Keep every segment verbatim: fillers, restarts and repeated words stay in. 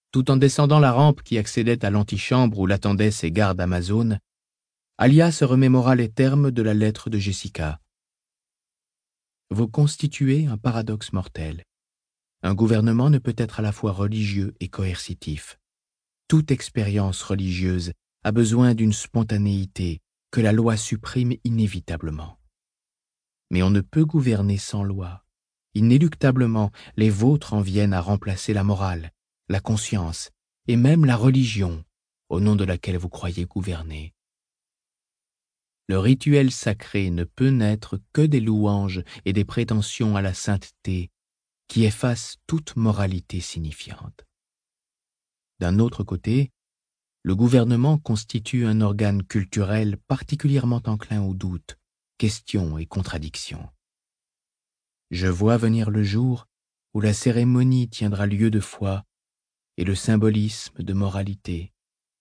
Tout en descendant la rampe qui accédait à l'antichambre où l'attendaient ses gardes amazones, Alia se remémora les termes de la lettre de Jessica. Vous constituez un paradoxe mortel. Un gouvernement ne peut être à la fois religieux et coercitif. Toute expérience religieuse a besoin d'une spontanéité que la loi supprime inévitablement. Mais on ne peut gouverner sans loi. Inéluctablement, les vôtres en viennent à remplacer la morale, la conscience et même la religion, au nom de laquelle vous croyez gouverner. Le rituel sacré ne peut n'être que des louanges et des prétentions à la sainteté qui effacent toute moralité signifiante. D'un autre côté, le gouvernement constitue un organe culturel particulièrement enclin au doute, questions et contradictions. Je vois venir le jour où la cérémonie tiendra lieu de foi et le symbolisme de moralité.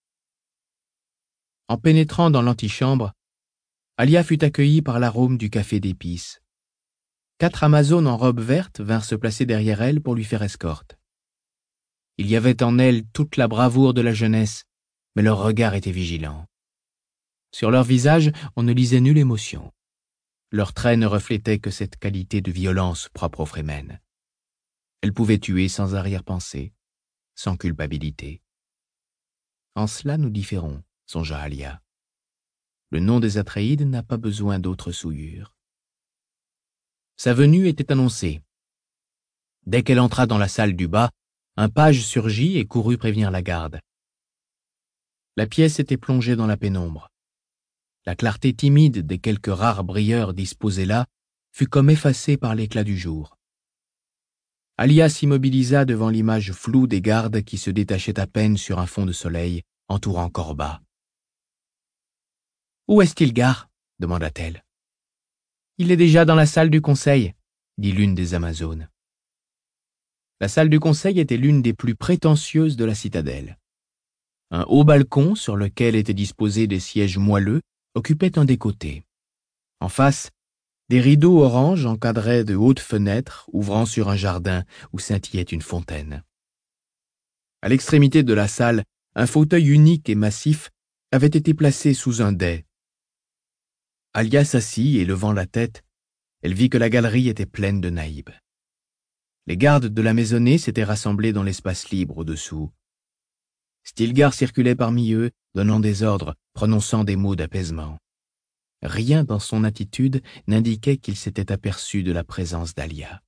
En pénétrant dans l'antichambre, Alia fut accueillie par l'arôme du café d'épices. Quatre Amazones en robe verte vinrent se placer derrière elle pour lui faire escorte. Il y avait en elles toute la bravoure de la jeunesse, mais leur regard était vigilant. Sur leur visage, on ne lisait nulle émotion. Leurs traits ne reflétaient que cette qualité de violence propre aux Fremen. Elles pouvaient tuer sans arrière-pensée, sans culpabilité. En cela nous différons, songea Alia. Le nom des Atréides n'a pas besoin d'autre souillure. Sa venue était annoncée. Dès qu'elle entra dans la salle du bas, un page surgit et courut prévenir la garde. La pièce était plongée dans la pénombre. La clarté timide des quelques rares brilleurs disposés là fut comme effacée par l'éclat du jour. Alia s'immobilisa devant l'image floue des gardes qui se détachaient à peine sur un fond de soleil, entourant Corba. « Où est Stilgar » demanda-t-elle. « Il est déjà dans la salle du conseil » dit l'une des Amazones. La salle du conseil était l'une des plus prétentieuses de la citadelle. Un haut balcon sur lequel étaient disposés des sièges moelleux occupait un des côtés. En face, des rideaux orange encadraient de hautes fenêtres ouvrant sur un jardin où scintillait une fontaine. À l'extrémité de la salle, un fauteuil unique et massif avait été placé sous un dais. Alia s'assit et levant la tête, elle vit que la galerie était pleine de naïbs. Les gardes de la maisonnée s'étaient rassemblés dans l'espace libre au-dessous. Stilgar circulait parmi eux, donnant des ordres, prononçant des mots d'apaisement. Rien dans son attitude n'indiquait qu'il s'était aperçu de la présence d'Alia.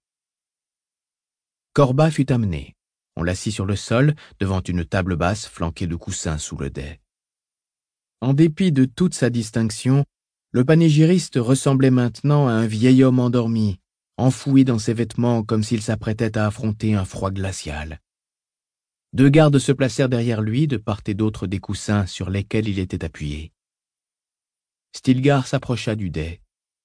Corba fut amené. On l'assit sur le sol, devant une table basse flanquée de coussins sous le dais. En dépit de toute sa distinction, le panégyriste ressemblait maintenant à un vieil homme endormi, enfoui dans ses vêtements comme s'il s'apprêtait à affronter un froid glacial. Deux gardes se placèrent derrière lui, de part et d'autre des coussins sur lesquels il était appuyé. Stilgar s'approcha du dais.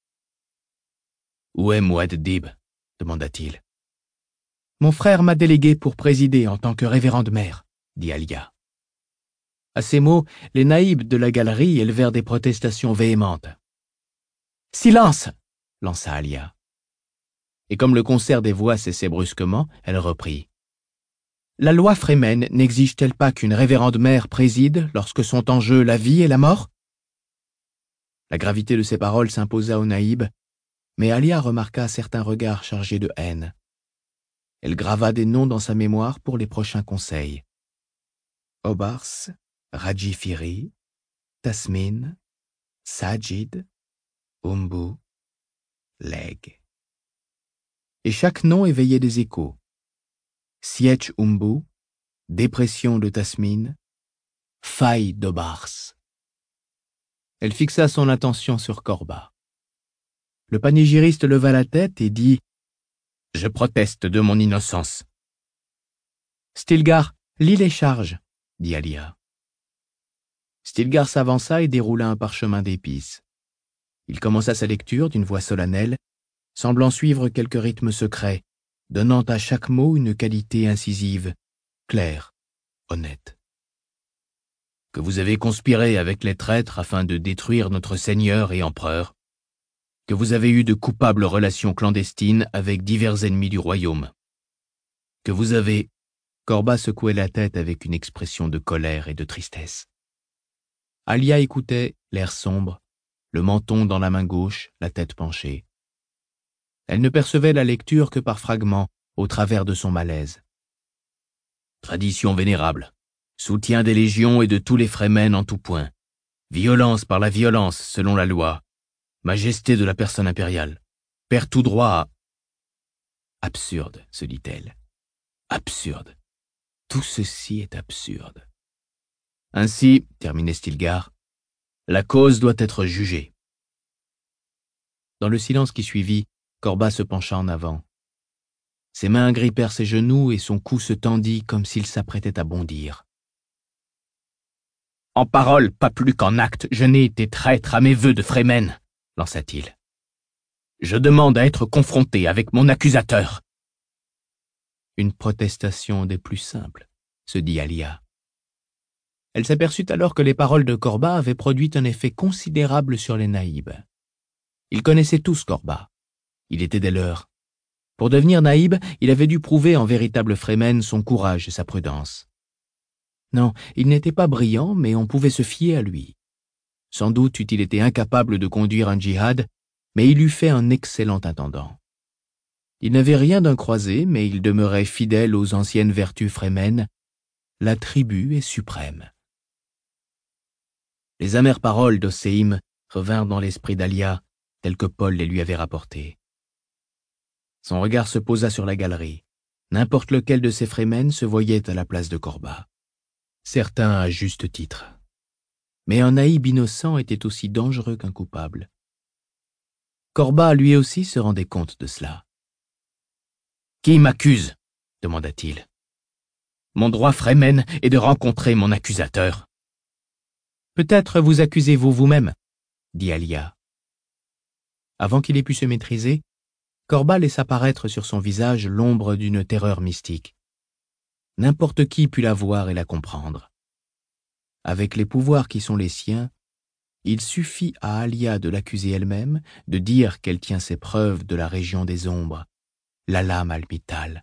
« Où est Muad'Dib » demanda-t-il. « Mon frère m'a délégué pour présider en tant que révérende mère, » dit Alia. À ces mots, les naïbs de la galerie élevèrent des protestations véhémentes. « Silence !» lança Alia. Et comme le concert des voix cessait brusquement, elle reprit. « La loi Fremen n'exige-t-elle pas qu'une révérende mère préside lorsque sont en jeu la vie et la mort ?» La gravité de ces paroles s'imposa aux naïbs, mais Alia remarqua certains regards chargés de haine. Elle grava des noms dans sa mémoire pour les prochains conseils. Obars, Rajifiri, Tasmin, Sajid, Umbu, Leg. Et chaque nom éveillait des échos. Sietch Umbu, dépression de Tasmin, faille d'Obars. Elle fixa son attention sur Corba. Le panégyriste leva la tête et dit « Je proteste de mon innocence. »« Stilgar, lis les charges, » dit Alia. Stilgar s'avança et déroula un parchemin d'épices. Il commença sa lecture d'une voix solennelle, semblant suivre quelque rythme secret, donnant à chaque mot une qualité incisive, claire, honnête. Que vous avez conspiré avec les traîtres afin de détruire notre seigneur et empereur, que vous avez eu de coupables relations clandestines avec divers ennemis du royaume, que vous avez Corba secouait la tête avec une expression de colère et de tristesse. Alia écoutait, l'air sombre, le menton dans la main gauche, la tête penchée. Elle ne percevait la lecture que par fragments, au travers de son malaise. Tradition vénérable, soutien des légions et de tous les Fremen en tout point, violence par la violence selon la loi, majesté de la personne impériale, perd tout droit à... Absurde, se dit-elle. Absurde. Tout ceci est absurde. Ainsi, terminait Stilgar, la cause doit être jugée. Dans le silence qui suivit, Corba se pencha en avant. Ses mains agrippèrent ses genoux et son cou se tendit comme s'il s'apprêtait à bondir. « En parole, pas plus qu'en acte, je n'ai été traître à mes vœux de Fremen, » lança-t-il. « Je demande à être confronté avec mon accusateur. » Une protestation des plus simples, se dit Alia. Elle s'aperçut alors que les paroles de Corba avaient produit un effet considérable sur les Naïbs. Ils connaissaient tous Corba. Il était des leurs. Pour devenir Naïb, il avait dû prouver en véritable Fremen son courage et sa prudence. Non, il n'était pas brillant, mais on pouvait se fier à lui. Sans doute eût-il été incapable de conduire un djihad, mais il eût fait un excellent intendant. Il n'avait rien d'un croisé, mais il demeurait fidèle aux anciennes vertus Fremen. La tribu est suprême. Les amères paroles d'Oséim revinrent dans l'esprit d'Alia, telles que Paul les lui avait rapportées. Son regard se posa sur la galerie. N'importe lequel de ces Fremen se voyait à la place de Corba. Certains à juste titre. Mais un naïb innocent était aussi dangereux qu'un coupable. Corba lui aussi se rendait compte de cela. « Qui m'accuse » demanda-t-il. « Mon droit Fremen est de rencontrer mon accusateur. »« Peut-être vous accusez-vous vous-même, » dit Alia. Avant qu'il ait pu se maîtriser, Corba laissa paraître sur son visage l'ombre d'une terreur mystique. N'importe qui put la voir et la comprendre. Avec les pouvoirs qui sont les siens, il suffit à Alia de l'accuser elle-même, de dire qu'elle tient ses preuves de la région des ombres, la lame almitale.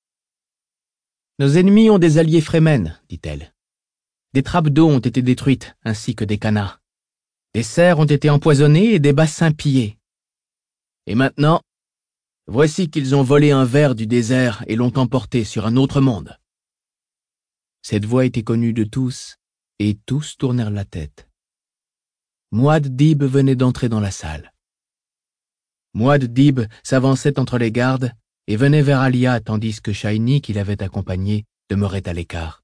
« Nos ennemis ont des alliés Fremen, dit-elle. Des trappes d'eau ont été détruites, ainsi que des canaux. Des serres ont été empoisonnées et des bassins pillés. Et maintenant, voici qu'ils ont volé un ver du désert et l'ont emporté sur un autre monde. » Cette voix était connue de tous, et tous tournèrent la tête. Muad'Dib venait d'entrer dans la salle. Muad'Dib s'avançait entre les gardes et venait vers Alia tandis que Shiny, qui l'avait accompagné, demeurait à l'écart.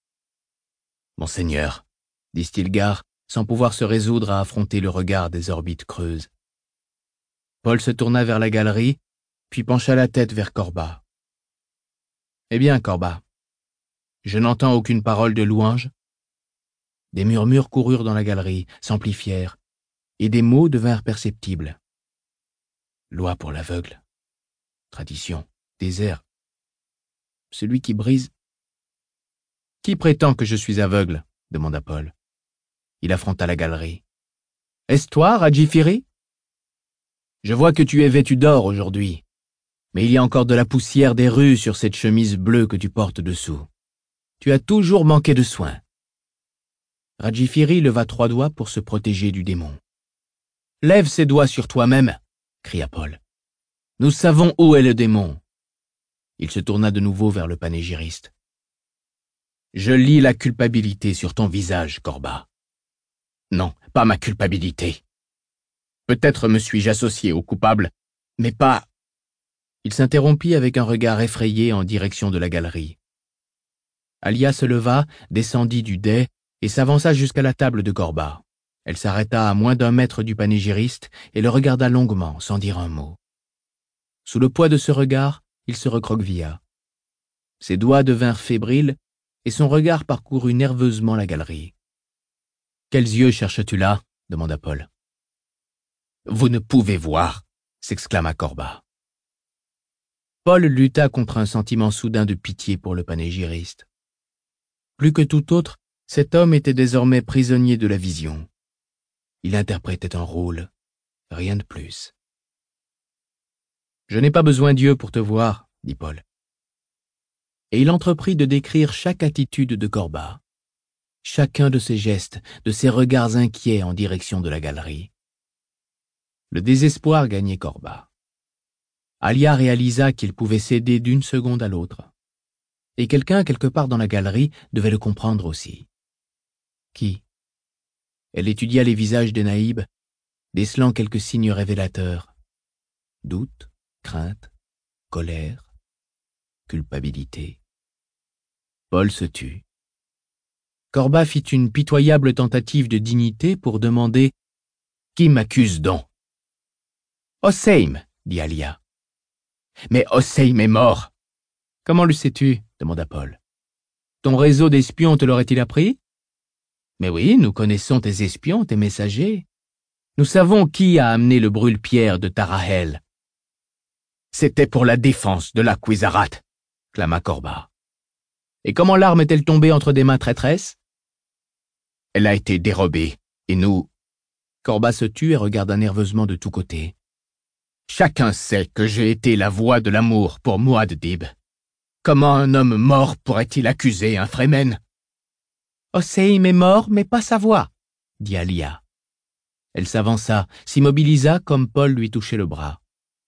« Monseigneur, » dit Stilgar, sans pouvoir se résoudre à affronter le regard des orbites creuses. Paul se tourna vers la galerie, puis pencha la tête vers Corba. « Eh bien, Corba, je n'entends aucune parole de louange. » Des murmures coururent dans la galerie, s'amplifièrent, et des mots devinrent perceptibles. Loi pour l'aveugle. Tradition. Désert. Celui qui brise... « Qui prétend que je suis aveugle ?» demanda Paul. Il affronta la galerie. « Est-ce toi, Rajifiri ? Je vois que tu es vêtu d'or aujourd'hui, mais il y a encore de la poussière des rues sur cette chemise bleue que tu portes dessous. Tu as toujours manqué de soin. » Rajifiri leva trois doigts pour se protéger du démon. « Lève ses doigts sur toi-même » cria Paul. « Nous savons où est le démon. » Il se tourna de nouveau vers le panégyriste. « Je lis la culpabilité sur ton visage, Corba. »« Non, pas ma culpabilité. Peut-être me suis-je associé au coupable, mais pas... » Il s'interrompit avec un regard effrayé en direction de la galerie. Alia se leva, descendit du dais et s'avança jusqu'à la table de Corba. Elle s'arrêta à moins d'un mètre du panégyriste et le regarda longuement, sans dire un mot. Sous le poids de ce regard, il se recroquevilla. Ses doigts devinrent fébriles et son regard parcourut nerveusement la galerie. « Quels yeux cherches-tu là ?» demanda Paul. « Vous ne pouvez voir !» s'exclama Corba. Paul lutta contre un sentiment soudain de pitié pour le panégyriste. Plus que tout autre, cet homme était désormais prisonnier de la vision. Il interprétait un rôle, rien de plus. « Je n'ai pas besoin d'yeux pour te voir, » dit Paul. et il entreprit de décrire chaque attitude de Corba, chacun de ses gestes, de ses regards inquiets en direction de la galerie. Le désespoir gagnait Corba. Alia réalisa qu'il pouvait céder d'une seconde à l'autre. Et quelqu'un, quelque part dans la galerie, devait le comprendre aussi. Qui? Elle étudia les visages des naïbs, décelant quelques signes révélateurs. Doute, crainte, colère, culpabilité. Paul se tut. Corba fit une pitoyable tentative de dignité pour demander « Qui m'accuse donc ?» « Hosseim, » dit Alia. « Mais Hosseim est mort. »« Comment le sais-tu » demanda Paul. « Ton réseau d'espions te l'aurait-il appris ?»« Mais oui, nous connaissons tes espions, tes messagers. Nous savons qui a amené le brûle-pierre de Tarahel. »« C'était pour la défense de la Kwizarat, » clama Corba. « Et comment l'arme est-elle tombée entre des mains traîtresses ?»« Elle a été dérobée, et nous... » Corba se tut et regarda nerveusement de tous côtés. Chacun sait que j'ai été la voix de l'amour pour Muad'Dib. Comment un homme mort pourrait-il accuser un Fremen? Hosseim est mort, mais pas sa voix, dit Alia. Elle s'avança, s'immobilisa comme Paul lui touchait le bras.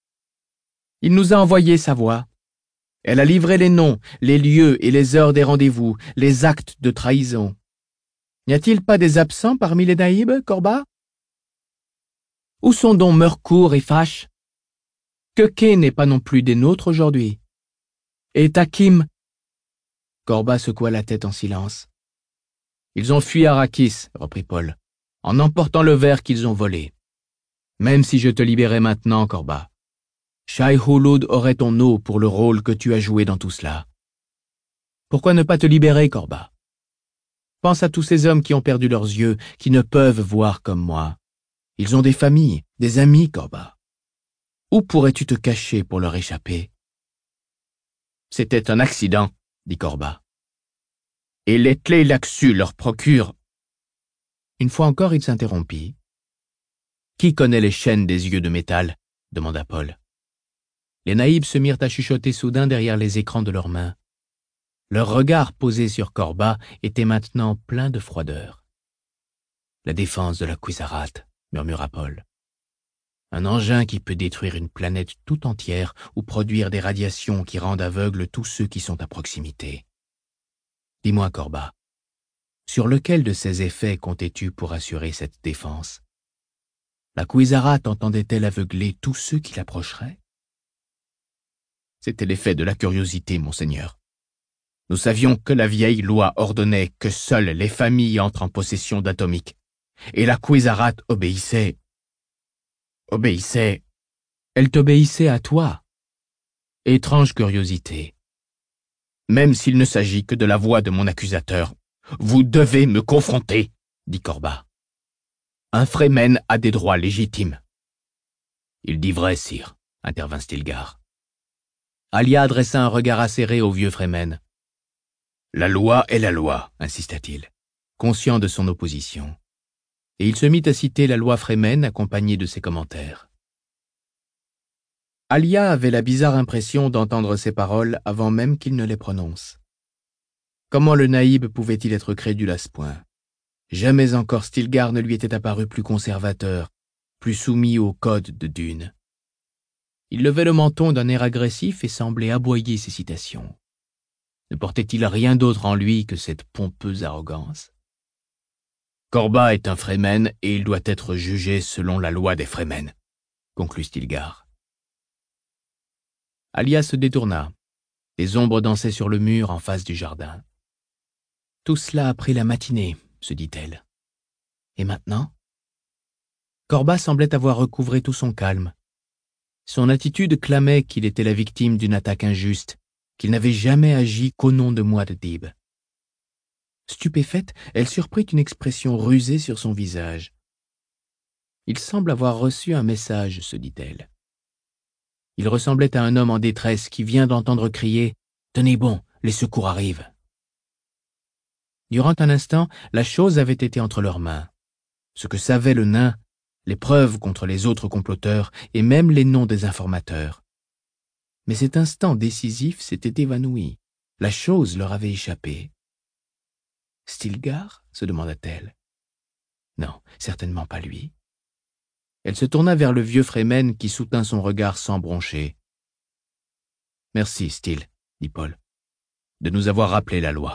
Il nous a envoyé sa voix. Elle a livré les noms, les lieux et les heures des rendez-vous, les actes de trahison. N'y a-t-il pas des absents parmi les naïbs, Corba? Où sont donc Meurcourt et Fache? Keuké n'est pas non plus des nôtres aujourd'hui. Et Takim? Corba secoua la tête en silence. Ils ont fui Arrakis, reprit Paul, en emportant le verre qu'ils ont volé. Même si je te libérais maintenant, Corba, Shai-Hulud aurait ton eau pour le rôle que tu as joué dans tout cela. Pourquoi ne pas te libérer, Corba? Pense à tous ces hommes qui ont perdu leurs yeux, qui ne peuvent voir comme moi. Ils ont des familles, des amis, Corba. Où pourrais-tu te cacher pour leur échapper? C'était un accident, dit Corba. Et les Tleilaxu leur procurent... Une fois encore, il s'interrompit. Qui connaît les chaînes des yeux de métal? Demanda Paul. Les naïbs se mirent à chuchoter soudain derrière les écrans de leurs mains. Leur regard posé sur Corba était maintenant plein de froideur. La défense de la Kwizarat, murmura Paul. Un engin qui peut détruire une planète tout entière ou produire des radiations qui rendent aveugles tous ceux qui sont à proximité. Dis-moi, Corba, sur lequel de ces effets comptais-tu pour assurer cette défense? La Kwizarat entendait-elle aveugler tous ceux qui l'approcheraient? C'était l'effet de la curiosité, monseigneur. Nous savions que la vieille loi ordonnait que seules les familles entrent en possession d'atomiques, et la Kwizarat obéissait... Obéissait... Elle t'obéissait à toi. Étrange curiosité. Même s'il ne s'agit que de la voix de mon accusateur, vous devez me confronter, dit Corba. Un Fremen a des droits légitimes. Il dit vrai, sire, intervint Stilgar. Alia adressa un regard acéré au vieux Fremen. La loi est la loi, insista-t-il, conscient de son opposition. Et il se mit à citer la loi Fremen accompagnée de ses commentaires. Alia avait la bizarre impression d'entendre ces paroles avant même qu'il ne les prononce. Comment le naïb pouvait-il être crédule à ce point? Jamais encore Stilgar ne lui était apparu plus conservateur, plus soumis au code de Dune. Il levait le menton d'un air agressif et semblait aboyer ses citations. Ne portait-il rien d'autre en lui que cette pompeuse arrogance? Corba est un Fremen et il doit être jugé selon la loi des Fremen, conclut Stilgar. Alia se détourna. Des ombres dansaient sur le mur en face du jardin. Tout cela après la matinée, se dit-elle. Et maintenant? Corba semblait avoir recouvré tout son calme. Son attitude clamait qu'il était la victime d'une attaque injuste, qu'il n'avait jamais agi qu'au nom de Muad'Dib. Stupéfaite, elle surprit une expression rusée sur son visage. Il semble avoir reçu un message, se dit-elle. Il ressemblait à un homme en détresse qui vient d'entendre crier « Tenez bon, les secours arrivent !» Durant un instant, la chose avait été entre leurs mains. Ce que savait le nain, les preuves contre les autres comploteurs et même les noms des informateurs. Mais cet instant décisif s'était évanoui. La chose leur avait échappé. « Stilgar ?» se demanda-t-elle. Non, certainement pas lui. Elle se tourna vers le vieux Fremen qui soutint son regard sans broncher. « Merci, Stil, » dit Paul, « de nous avoir rappelé la loi. »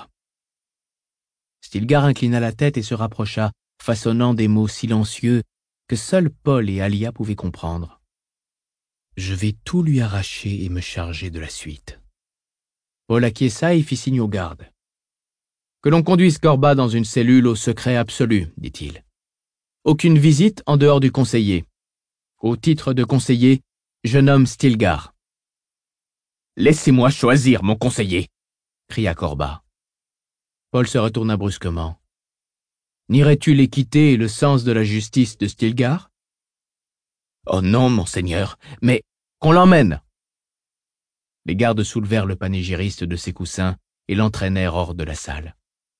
Stilgar inclina la tête et se rapprocha, façonnant des mots silencieux que seuls Paul et Alia pouvaient comprendre. « Je vais tout lui arracher et me charger de la suite. » Paul acquiesça et fit signe aux gardes. « Que l'on conduise Corba dans une cellule au secret absolu, dit-il. Aucune visite en dehors du conseiller. Au titre de conseiller, je nomme Stilgar. »« Laissez-moi choisir mon conseiller !» cria Corba. Paul se retourna brusquement. « Nierais-tu l'équité et le sens de la justice de Stilgar ?»« Oh non, monseigneur, mais qu'on l'emmène !» Les gardes soulevèrent le panégyriste de ses coussins et l'entraînèrent hors de la salle.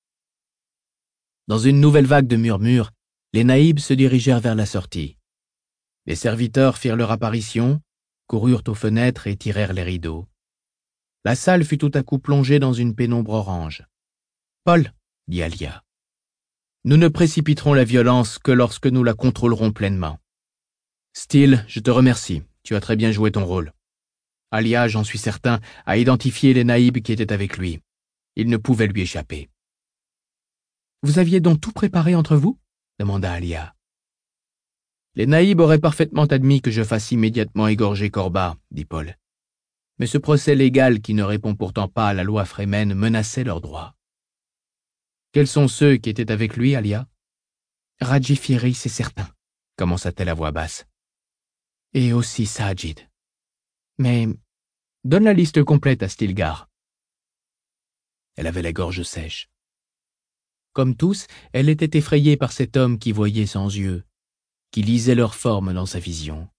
Dans une nouvelle vague de murmures, les naïbs se dirigèrent vers la sortie. Les serviteurs firent leur apparition, coururent aux fenêtres et tirèrent les rideaux. La salle fut tout à coup plongée dans une pénombre orange. « Paul, » dit Alia, « nous ne précipiterons la violence que lorsque nous la contrôlerons pleinement. Stil, je te remercie, tu as très bien joué ton rôle. Alia, j'en suis certain, a identifié les naïbs qui étaient avec lui. Il ne pouvait lui échapper. »« Vous aviez donc tout préparé entre vous ?» demanda Alia. « Les naïbs auraient parfaitement admis que je fasse immédiatement égorger Corba, » dit Paul. « Mais ce procès légal qui ne répond pourtant pas à la loi Fremen menaçait leurs droits. »« Quels sont ceux qui étaient avec lui, Alia ?»« Radji Fieri, c'est certain, » commença-t-elle à voix basse. « Et aussi Saajid. Mais donne la liste complète à Stilgar. » Elle avait la gorge sèche. Comme tous, elle était effrayée par cet homme qui voyait sans yeux, qui lisait leur forme dans sa vision.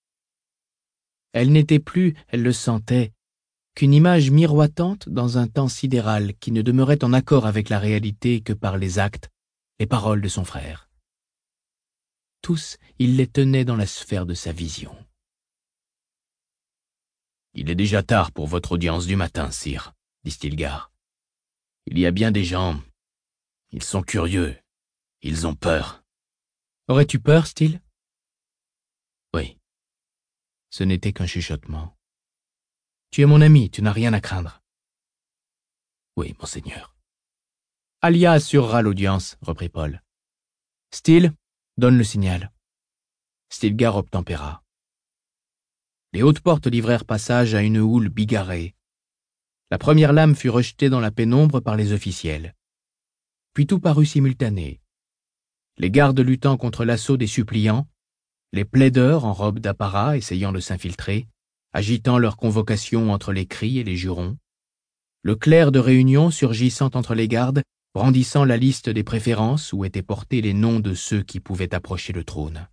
Elle n'était plus, elle le sentait, qu'une image miroitante dans un temps sidéral qui ne demeurait en accord avec la réalité que par les actes, les paroles de son frère. Tous, il les tenait dans la sphère de sa vision. « Il est déjà tard pour votre audience du matin, sire, » dit Stilgar. « Il y a bien des gens... Ils sont curieux. Ils ont peur. »« Aurais-tu peur, Stil ?»« Oui. » Ce n'était qu'un chuchotement. « Tu es mon ami, tu n'as rien à craindre. »« Oui, monseigneur. »« Alia assurera l'audience, » reprit Paul. « Stil, donne le signal. » Stilgar obtempéra. Les hautes portes livrèrent passage à une houle bigarrée. La première lame fut rejetée dans la pénombre par les officiels. Puis tout parut simultané. Les gardes luttant contre l'assaut des suppliants, les plaideurs en robe d'apparat essayant de s'infiltrer, agitant leur convocation entre les cris et les jurons, le clerc de réunion surgissant entre les gardes, brandissant la liste des préférences où étaient portés les noms de ceux qui pouvaient approcher le trône.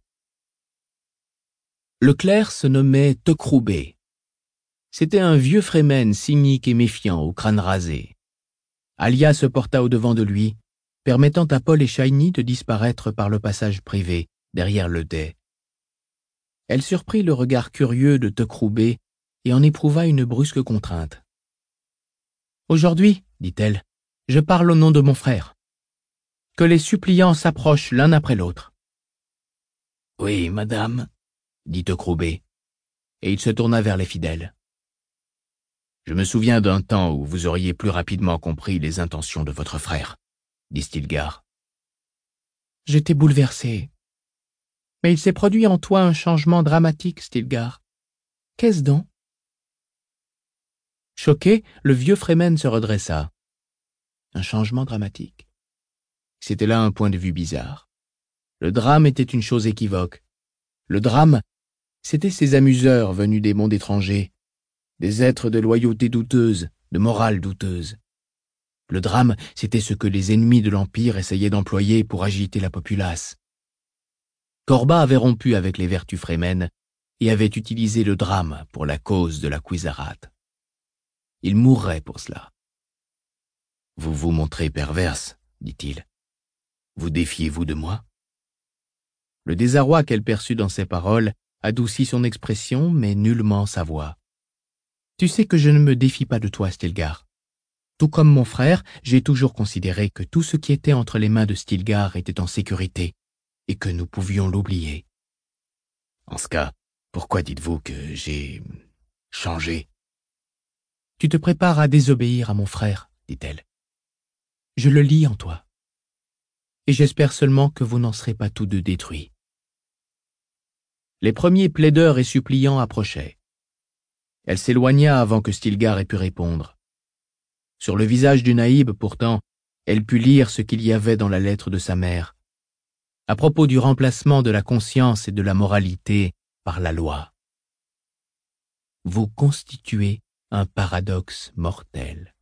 Le clerc se nommait Tokroubé. C'était un vieux Fremen cynique et méfiant, au crâne rasé. Alia se porta au-devant de lui, permettant à Paul et Shiny de disparaître par le passage privé, derrière le dais. Elle surprit le regard curieux de Tokroubé et en éprouva une brusque contrainte. « Aujourd'hui, dit-elle, je parle au nom de mon frère. Que les suppliants s'approchent l'un après l'autre. »« Oui, madame, » dit Tokroubé, et il se tourna vers les fidèles. « Je me souviens d'un temps où vous auriez plus rapidement compris les intentions de votre frère, » dit Stilgar. « J'étais bouleversé. Mais il s'est produit en toi un changement dramatique, Stilgar. Qu'est-ce donc ?» Choqué, le vieux Fremen se redressa. Un changement dramatique. C'était là un point de vue bizarre. Le drame était une chose équivoque. Le drame, c'étaient ces amuseurs venus des mondes étrangers, des êtres de loyauté douteuse, de morale douteuse. Le drame, c'était ce que les ennemis de l'Empire essayaient d'employer pour agiter la populace. Corba avait rompu avec les vertus Fremen et avait utilisé le drame pour la cause de la Kwisatz. Il mourrait pour cela. « Vous vous montrez perverse, » dit-il. « Vous défiez-vous de moi ?» Le désarroi qu'elle perçut dans ces paroles adoucit son expression, mais nullement sa voix. « Tu sais que je ne me défie pas de toi, Stilgar. Tout comme mon frère, j'ai toujours considéré que tout ce qui était entre les mains de Stilgar était en sécurité et que nous pouvions l'oublier. En ce cas, pourquoi dites-vous que j'ai changé? Tu te prépares à désobéir à mon frère, dit-elle. Je le lis en toi. Et j'espère seulement que vous n'en serez pas tous deux détruits. Les premiers plaideurs et suppliants approchaient. Elle s'éloigna avant que Stilgar ait pu répondre. Sur le visage du naïb, pourtant, elle put lire ce qu'il y avait dans la lettre de sa mère, à propos du remplacement de la conscience et de la moralité par la loi. Vous constituez un paradoxe mortel.